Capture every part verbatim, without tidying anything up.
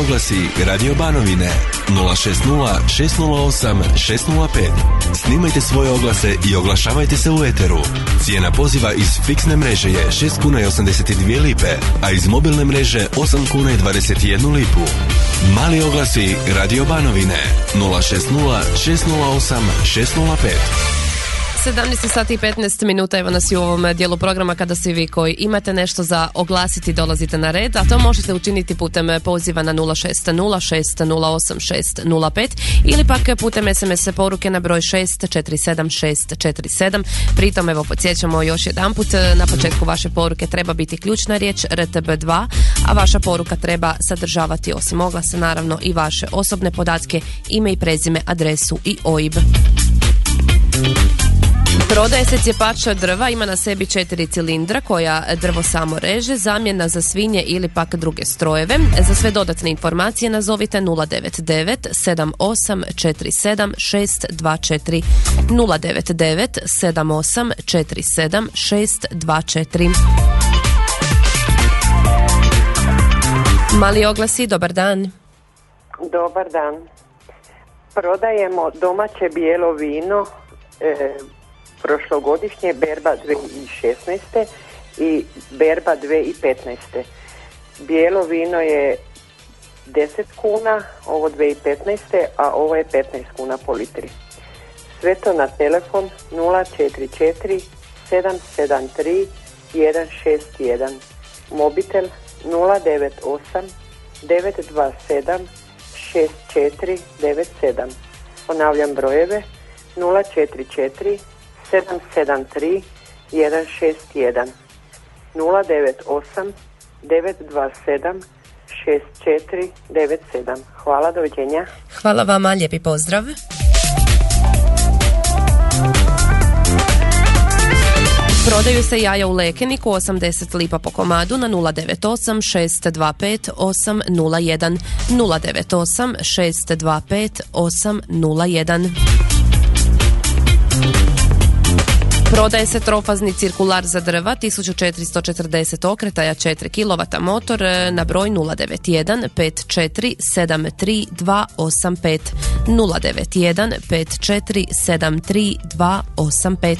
oglasi Radio Banovine nula šest nula šest nula osam šest nula pet. Snimajte svoje oglase i oglašavajte se u eteru. Cijena poziva iz fiksne mreže je šest kuna i osamdeset dvije lipe, a iz mobilne mreže osam kuna i dvadeset jednu lipu. Mali oglasi Radio Banovine nula šest nula šest nula osam šest nula pet. sedamnaest sati i petnaest minuta, evo nas i u ovom dijelu programa kada svi vi koji imate nešto za oglasiti dolazite na red, a to možete učiniti putem poziva na nula šest nula šest nula osam šest nula pet ili pak putem es em es poruke na broj šest četiri sedam šest četiri sedam. Pritom evo podsjećamo još jedanput, na početku vaše poruke treba biti ključna riječ er te be dva, a vaša poruka treba sadržavati osim oglasa naravno i vaše osobne podatke, ime i prezime, adresu i o i be. Prodaje se cjepač drva, ima na sebi četiri cilindra koja drvo samo reže, zamjena za svinje ili pak druge strojeve. Za sve dodatne informacije nazovite nula devet devet sedam osam četiri sedam šest dva četiri nula devet devet sedam osam četiri sedam šest dva četiri. Mali oglasi, dobar dan. Dobar dan. Prodajemo domaće bijelo vino, e, prošlogodišnje berba dvije tisuće šesnaeste i berba dvije tisuće petnaeste. Bijelo vino je deset kuna, ovo dvije tisuće petnaeste, a ovo je petnaest kuna po litri. Sve to na telefon nula četiri četiri sedam sedam tri jedan šest jedan. Mobitel nula devet osam devet dva sedam šest četiri devet sedam. Ponavljam brojeve nula četiri četiri sedam sedam tri jedan šest jedan, nula devet osam devet dva sedam šest četiri devet sedam. Hvala, doviđenja. Hvala vama, lijepi pozdrav. Prodaju se jaja u Lekeniku, osamdeset lipa po komadu na nula devet osam šest dva pet osam nula jedan, nula devet osam šest dva pet osam nula jedan. Prodaje se trofazni cirkular za drva, tisuću četiristo četrdeset okretaja, četiri kilovata motor na broj nula devet jedan pet četiri sedam tri dva osam pet, nula devet jedan pet četiri sedam tri dva osam pet.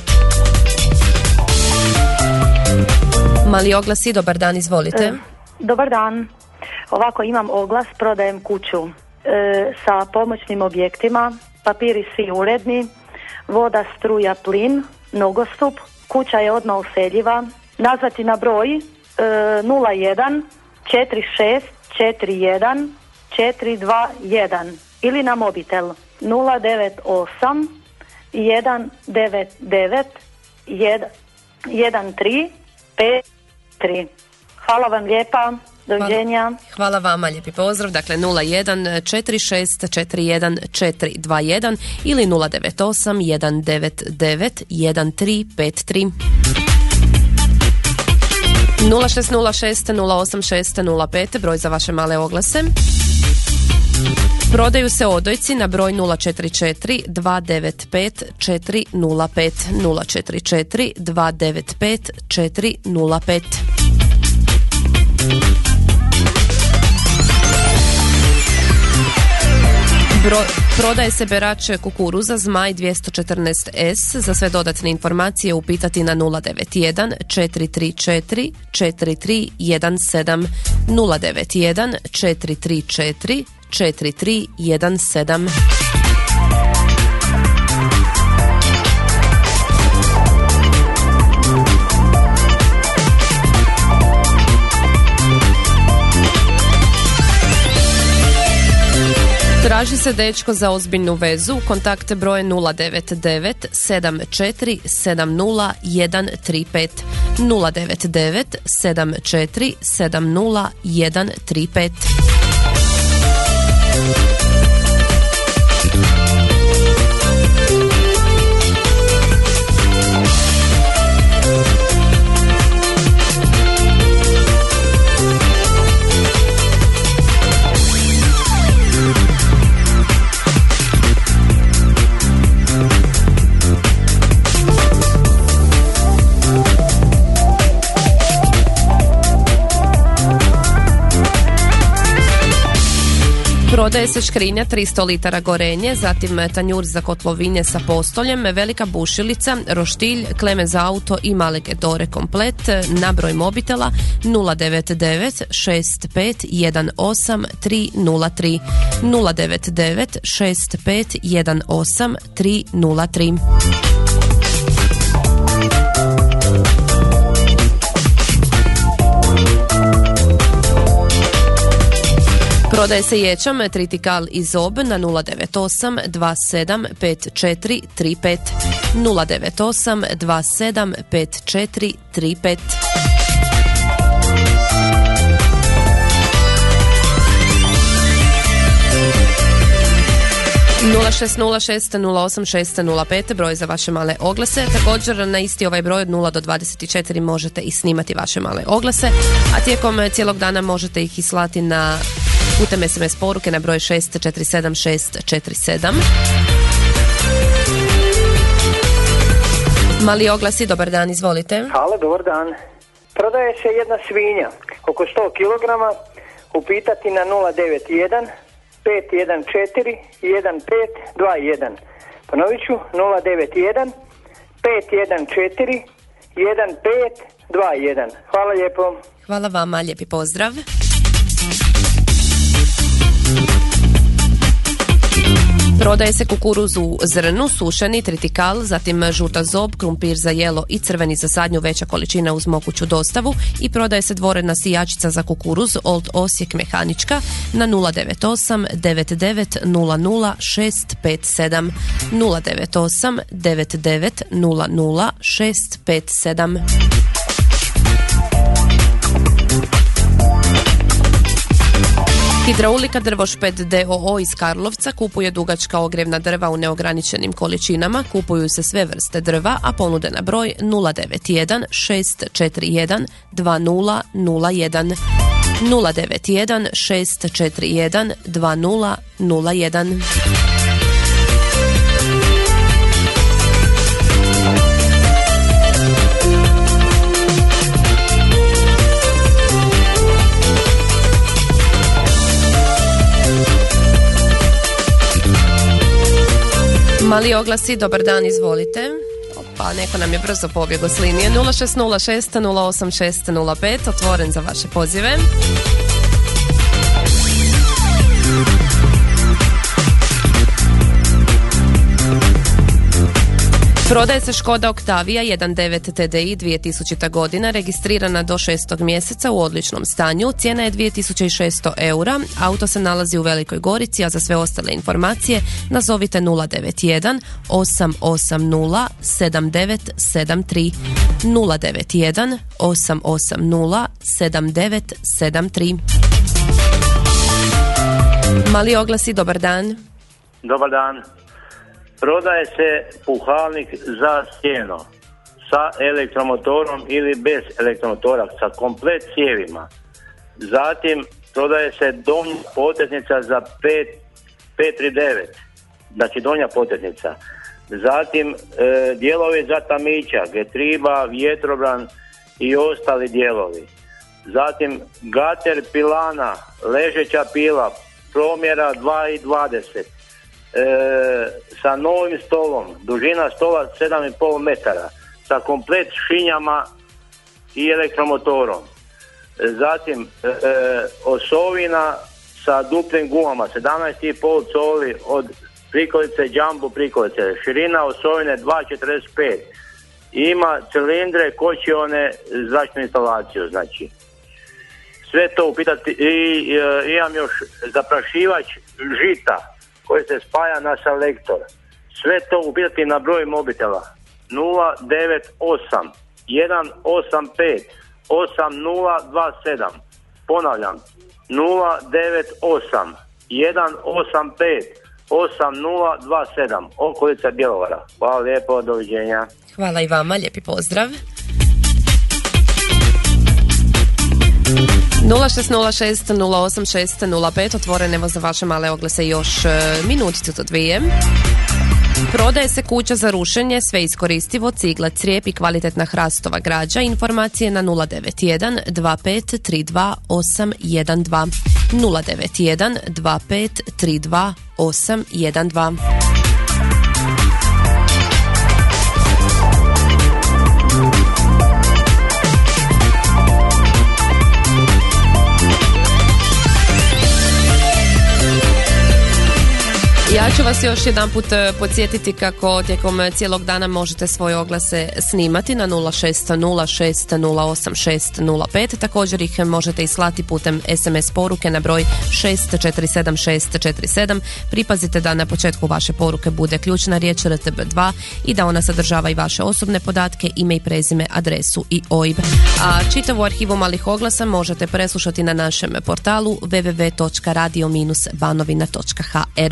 Mali oglasi, dobar dan, izvolite. E, dobar dan. Ovako, imam oglas, prodajem kuću e, sa pomoćnim objektima, papiri svi uredni, voda, struja, plin, nogostup, kuća je odmah useljiva. Nazvati na broj e, nula jedan četiri šest četiri jedan četiri dva jedan ili na mobitel nula devet osam jedan devet devet jedan tri pet tri. Hvala vam lijepa. Doviđenja. Hvala. Hvala vama, lijepi pozdrav. Dakle nula jedan četiri šest četiri jedan četiri dva jedan ili nula devet osam jedan devet devet jedan tri pet tri. nula šest nula šest nula osam šest nula pet, broj za vaše male oglase. Prodaju se odojci na broj nula četiri četiri dva devet pet četiri nula pet, nula četiri četiri dva devet pet četiri nula pet. Bro, prodaje se berač kukuruza Zmaj dvjesto četrnaest S. Za sve dodatne informacije upitati na nula devet jedan četiri tri četiri četiri tri jedan sedam, nula devet jedan četiri tri četiri četiri tri jedan sedam. Traži se dečko za ozbiljnu vezu, kontakt broj nula devet devet sedam četiri sedam nula jedan tri pet, nula devet devet sedam četiri sedam nula jedan tri pet. Prodaje se škrinja tristo litara gorenje, zatim tanjur za kotlovinje sa postoljem, velika bušilica, roštilj, kleme za auto i male gedore komplet na broj mobitela nula devet devet šest pet jedan osam tri nula tri nula devet devet šest pet jedan osam tri nula tri. Prodaje se ječam tritikal i zob na nula devet osam dva sedam pet četiri tri pet nula devet osam dva sedam pet četiri tri pet. nula šest nula šest nula osam šest nula pet broj za vaše male oglase. Također na isti ovaj broj od nula do dvadeset četiri možete i snimati vaše male oglase, a tijekom cijelog dana možete ih i slati na putem es em es poruke na broj šest četiri sedam šest četiri sedam. Mali oglasi, dobar dan, izvolite. Halo, dobar dan. Prodaje se jedna svinja, oko sto kilograma, upitati na nula devet jedan pet jedan četiri jedan pet dva jedan. Ponovit ću, nula devet jedan pet jedan četiri jedan pet dva jedan. Hvala lijepo. Hvala vama, lijepi pozdrav. Prodaje se kukuruz u zrnu, sušeni, tritikal, zatim žuta zob, krumpir za jelo i crveni za sadnju, veća količina uz moguću dostavu, i prodaje se dvorena sijačica za kukuruz Old Osijek mehanička na nula devet osam devet devet nula nula šest pet sedam nula devet osam devet devet nula nula šest pet sedam. Hidraulika Drvošpet d o o iz Karlovca kupuje dugačka ogrjevna drva u neograničenim količinama. Kupuju se sve vrste drva, a ponude na broj nula devet jedan šest četiri jedan dva nula nula jedan nula devet jedan šest četiri jedan dva nula nula jedan. Mali oglasi, dobar dan, izvolite. Opa, neko nam je brzo pobjegao s linije. nula šest nula šest nula osam šest nula pet, otvoren za vaše pozive. Prodaje se Škoda Octavia jedan devet T D I dvije tisućita godina, registrirana do šestog mjeseca, u odličnom stanju. Cijena je dvije tisuće šesto eura. Auto se nalazi u Velikoj Gorici, a za sve ostale informacije nazovite nula devet jedan osam osam nula sedam devet sedam tri nula devet jedan osam osam nula sedam devet sedam tri. Mali oglasi, dobar dan. Dobar dan. Prodaje se puhalnik za sjeno sa elektromotorom ili bez elektromotora, sa komplet cijevima. Zatim prodaje se donja potetnica za pet tri devet, znači donja potetnica. Zatim e, dijelovi za tamića, getriba, vjetrobran i ostali dijelovi. Zatim gater pilana, ležeća pila, promjera dva i dvadeset. E, sa novim stolom, dužina stola sedam i pol metara, sa komplet šinjama i elektromotorom. E, zatim e, osovina sa duplim gumama, sedamnaest i pol coli od prikolice Jumbo prikolice, širina osovine dva četrdeset pet, ima cilindre kočione zračnu instalaciju, znači sve to upitati. I e, imam još zaprašivač žita koji se spaja na selektor. Sve to upitati na broj mobitela nula devet osam jedan osam pet osam nula dva sedam. Ponavljam, nula devet osam jedan osam pet osam nula dva sedam, okolica Bjelovara. Hvala lijepo, doviđenja. Hvala i vama, lijepi pozdrav. nula šest nula šest nula osam šest nula pet, otvoren evo za vaše male oglase još e, minuticu do dvije. Prodaje se kuća za rušenje, sve iskoristivo, cigla, crijep i kvalitetna hrastova građa. Informacije na nula devet jedan dva pet tri dva osam jedan dva nula devet jedan dva pet tri dva osam jedan dva. Ja ću vas još jedan put podsjetiti kako tijekom cijelog dana možete svoje oglase snimati na nula šest nula šest nula osam šest nula pet. Također ih možete i slati putem es em es poruke na broj šest četiri sedam šest četiri sedam. Pripazite da na početku vaše poruke bude ključna riječ er te be dva i da ona sadržava i vaše osobne podatke, ime i prezime, adresu i o i be. A čitavu arhivu malih oglasa možete preslušati na našem portalu w w w točka radio banovina točka h r.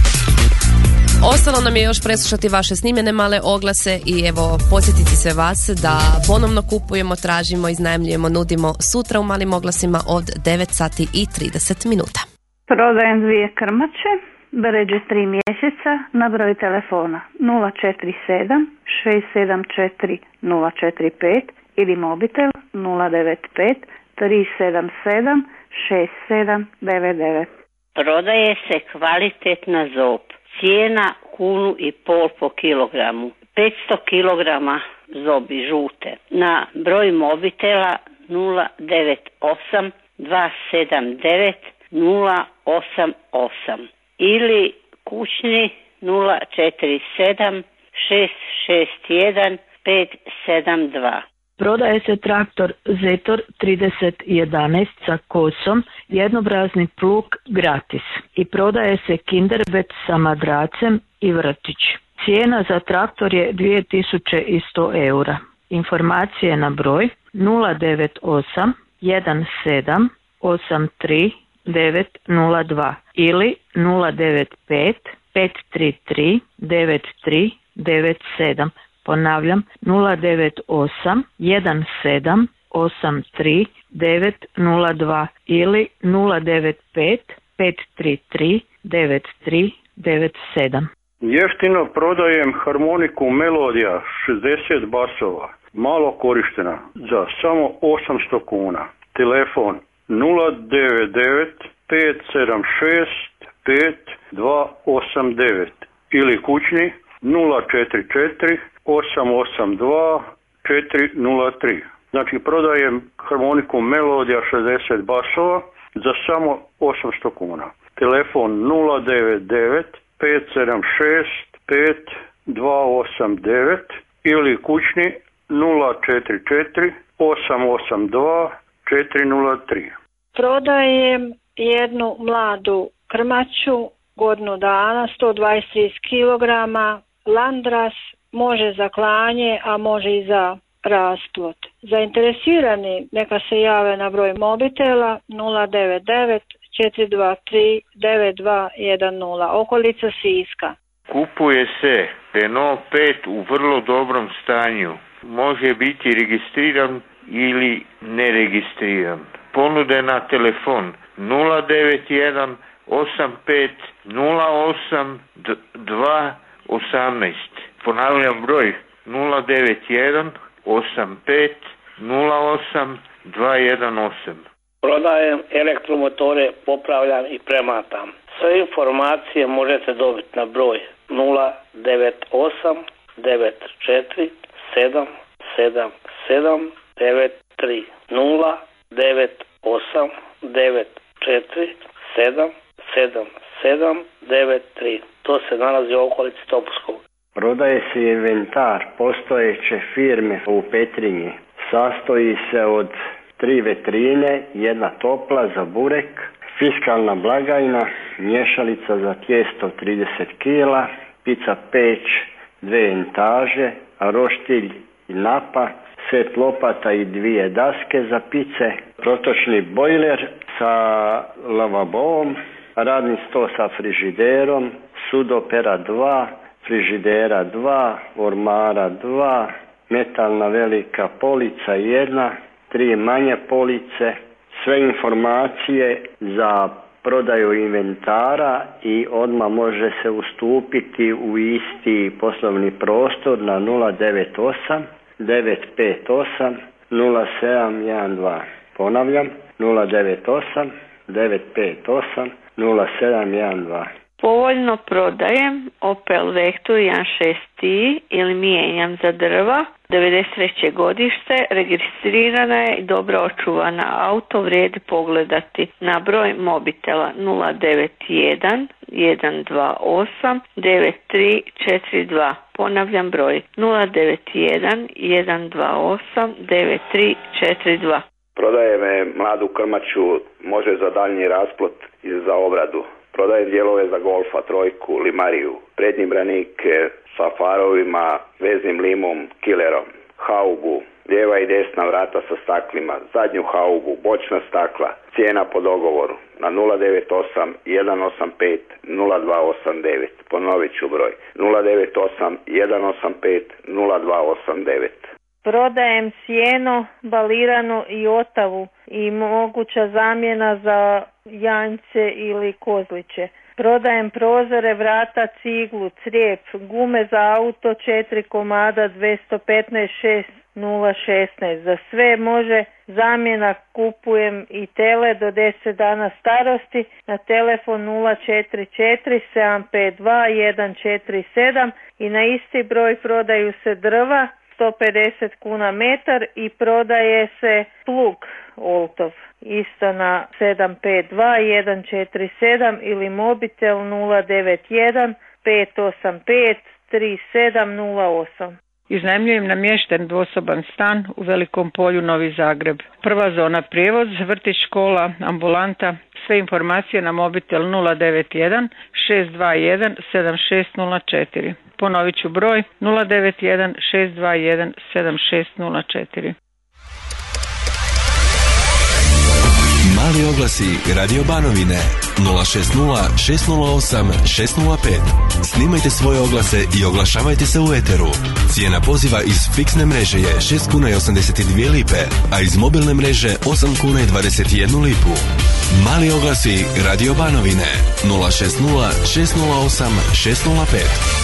Ostalo nam je još preslušati vaše snimljene male oglase i evo podsjetiti sve vas da ponovno kupujemo, tražimo, iznajmljujemo, nudimo sutra u malim oglasima od devet sati i trideset minuta. Prodajem dvije krmače, bređe tri mjeseca na broj telefona nula četiri sedam šest sedam četiri nula četiri pet ili mobitel nula devet pet tri sedam sedam šest sedam devet devet. Prodaje se kvalitetna zob. Cijena kunu i pol po kilogramu. petsto kilograma zobi žute. Na broj mobitela nula devet osam dva sedam devet nula osam osam ili kućni nula četiri sedam šest šest jedan pet sedam dva. Prodaje se traktor Zetor trideset jedanaest sa kosom, jednobrazni plug gratis. I prodaje se Kinderbet sa madracem i vrtić. Cijena za traktor je dvije tisuće sto eura. Informacije na broj nula devet osam jedan sedam osam tri devet nula dva ili nula devet pet pet tri tri devet tri devet sedam. Ponavljam, nula devet osam jedan sedam osam tri devet nula dva ili nula devet pet pet tri tri devet tri devet sedam. Jeftino prodajem harmoniku Melodija šezdeset basova, malo korištena, za samo osamsto kuna. Telefon nula devet devet pet sedam šest pet dva osam devet ili kućni nula četiri četiri osam osam dva četiri nula tri. Znači prodajem harmoniku Melodija šezdeset basova za samo osamsto kuna. Telefon nula devet devet pet sedam šest pet dva osam devet ili kućni nula četiri četiri osam osam dva četiri nula tri. Prodajem jednu mladu krmaču, godinu dana, sto dvadeset kilograma, Landras, može za klanje, a može i za rasplod. Zainteresirani neka se jave na broj mobitela nula devet devet četiri dva tri devet dva jedan nula, okolica Siska. Kupuje se Renault pet u vrlo dobrom stanju. Može biti registriran ili neregistriran. Ponude na telefon nula devet jedan osam pet nula osam dva osamnaest. Ponavljam broj nula devet jedan osam pet nula osam dva jedan osam. Prodajem elektromotore, popravljam i prematam. Sve informacije možete dobiti na broj nula devet osam devet četiri sedam sedam sedam devet tri nula devet osam devet četiri sedam sedam sedam devet tri. To se nalazi u okolici Topuskog. Prodaje se inventar postojeće firme u Petrinji. Sastoji se od tri vetrine, jedna topla za burek, fiskalna blagajna, mješalica za tijesto trideset kila, pizza peć, dve entaže, roštilj i napa, set lopata i dvije daske za pice, protočni bojler sa lavabom, radni sto sa frižiderom, sudopera dva, frižidera dva, ormara dva, metalna velika polica jedna, tri manje police, sve informacije za prodaju inventara i odmah može se ustupiti u isti poslovni prostor na nula devet osam devet pet osam nula sedam jedan dva. Ponavljam, nula devet osam devet pet osam nula sedam jedan dva. Povoljno prodajem Opel Vector jedan šest i ili mijenjam za drva, devedeset treće godište, registrirana je i dobro očuvana. Auto vrijedi pogledati na broj mobitela nula devet jedan jedan dva osam devet tri četiri dva. Ponavljam broj nula devet jedan jedan dva osam devet tri četiri dva. Prodajem mladu krmaču, može za daljnji rasplot i za obradu. Prodajem dijelove za golfa, trojku, limariju, prednji branik sa farovima, veznim limom, killerom, haubu, lijeva i desna vrata sa staklima, zadnju haubu, bočna stakla, cijena po dogovoru na nula devet osam jedan osam pet nula dva osam devet. Ponovit ću broj nula devet osam jedan osam pet nula dva osam devet. Prodajem sjeno, baliranu i otavu i moguća zamjena za janjce ili kozliće. Prodajem prozore, vrata, ciglu, crijep, gume za auto, četiri komada dvjesto petnaest šest nula šesnaest. Za sve može zamjena, kupujem i tele do deset dana starosti na telefon nula četiri četiri sedam pet dva jedan četiri sedam i na isti broj prodaju se drva, sto pedeset kuna metar i prodaje se plug Oltov isto na sedam pet dva jedan četiri sedam ili mobitel nula devet jedan pet osam pet tri sedam nula osam. Iznajmljujem namješten dvosoban stan u Velikom Polju, Novi Zagreb. Prva zona prijevoz, vrtić, škola, ambulanta. Sve informacije na mobitel nula devet jedan šest dva jedan sedam šest nula četiri. Ponovit ću broj nula devet jedan šest dva jedan sedam šest nula četiri. Mali oglasi Radio Banovine nula šest nula šest nula osam šest nula pet. Snimajte svoje oglase i oglašavajte se u eteru. Cijena poziva iz fiksne mreže je šest kuna i osamdeset dvije lipe, a iz mobilne mreže osam kuna i dvadeset jednu lipu. Mali oglasi Radio Banovine nula šest nula šest nula osam šest nula pet.